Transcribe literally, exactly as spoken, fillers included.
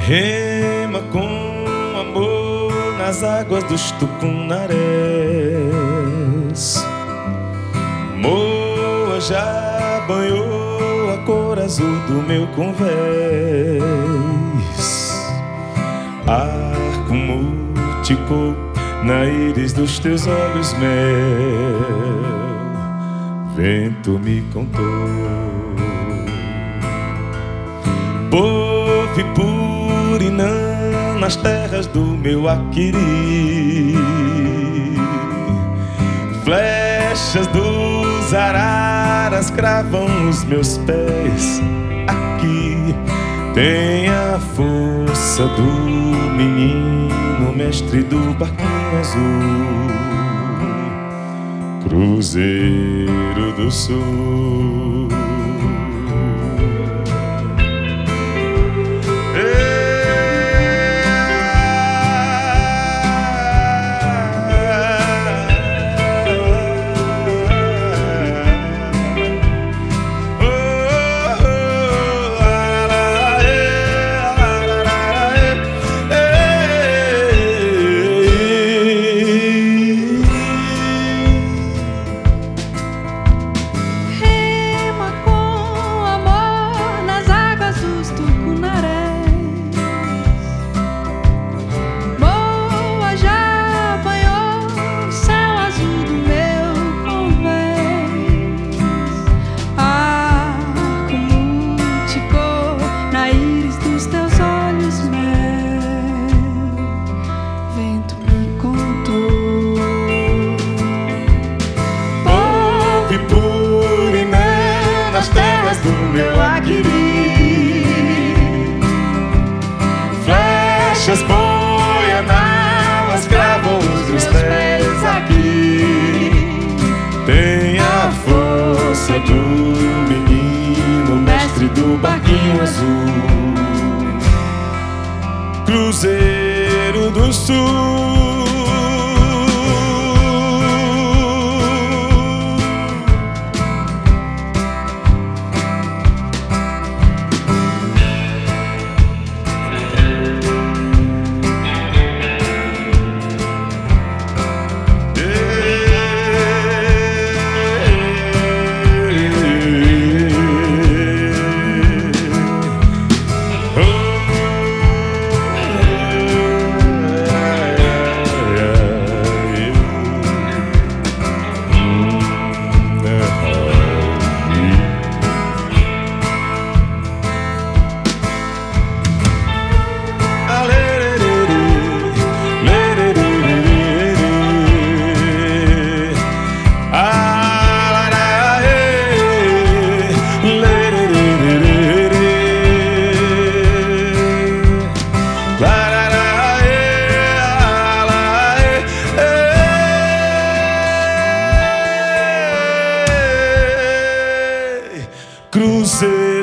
Rema com amor nas águas dos tucunarés. Moa já banhou a cor azul do meu convés. Arco multicou na íris dos teus olhos mel. Vento me contou. Povo e Purinã nas terras do meu Aquiri. Flechas dos araras cravam os meus pés. Aqui tem a força do menino, mestre do barquinho azul, Cruzeiro do Sul. Nas terras do meu Aquiri, flechas boianalas cravam os meus pés. Aqui tem a força do menino, mestre do barquinho azul, Cruzeiro do Sul. Cruzeiro